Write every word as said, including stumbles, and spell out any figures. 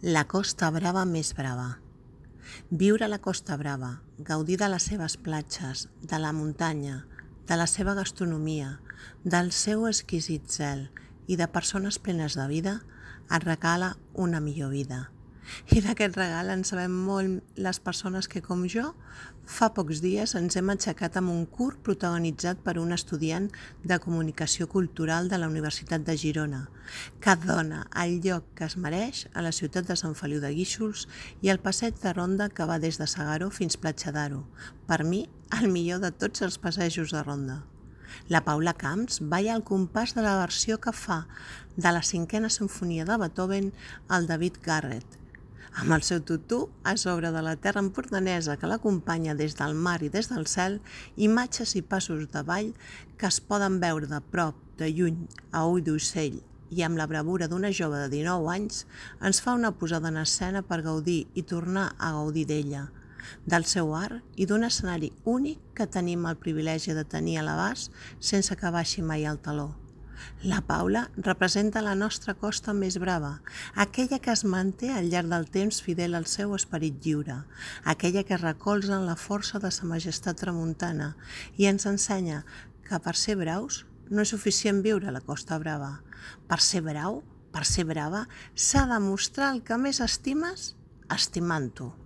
La Costa Brava més brava. Viure a la Costa Brava, gaudir de les seves platges, de la muntanya, de la seva gastronomia, del seu exquisit zel i de persones plenes de vida, et regala una millor vida. I d'aquest regal en sabem molt les persones que, com jo, fa pocs dies ens hem aixecat amb un curt protagonitzat per un estudiant de Comunicació Cultural de la Universitat de Girona, que dona el lloc que es mereix a la ciutat de Sant Feliu de Guíxols i el passeig de ronda que va des de S'Agaró fins Platja d'Aro. Per mi, el millor de tots els passejos de ronda. La Paula Camps balla al compàs de la versió que fa de la cinquena simfonia de Beethoven al David Garrett, amb el seu tutú a sobre de la terra empordanesa que l'acompanya des del mar i des del cel, imatges i passos de ball que es poden veure de prop, de lluny, a ull d'ocell, i amb la bravura d'una jove de dinou anys ens fa una posada en escena per gaudir i tornar a gaudir d'ella, del seu art i d'un escenari únic que tenim el privilegi de tenir a l'abast sense que baixi mai el taló. La Paula representa la nostra costa més brava, aquella que es manté al llarg del temps fidel al seu esperit lliure, aquella que recolza en la força de sa majestat tramuntana i ens ensenya que per ser braus no és suficient viure a la Costa Brava. Per ser brau, per ser brava, s'ha de mostrar el que més estimes estimant-ho.